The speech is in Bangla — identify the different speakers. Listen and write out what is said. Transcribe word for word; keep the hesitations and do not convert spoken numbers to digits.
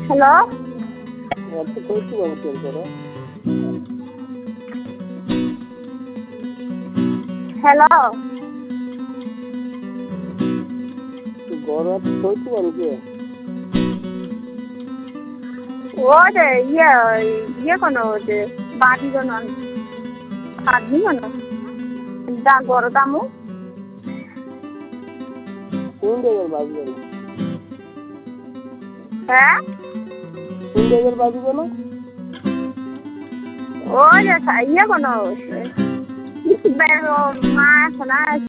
Speaker 1: হ্যালো
Speaker 2: আচ্ছা কইছি বাবু তোর করে
Speaker 1: হ্যালো
Speaker 2: গরত কইছি বাবু কে
Speaker 1: ও যে ইয়ে ইয়ে কোনো যে বাড়ি কোনো আদমি কোনো যা গরো দামু
Speaker 2: কোন জায়গার বাবু বলো
Speaker 1: হ্যাঁ
Speaker 2: কোন জায়গার বাবু বলো
Speaker 1: ও যে ইয়ে কোনো মা আছে না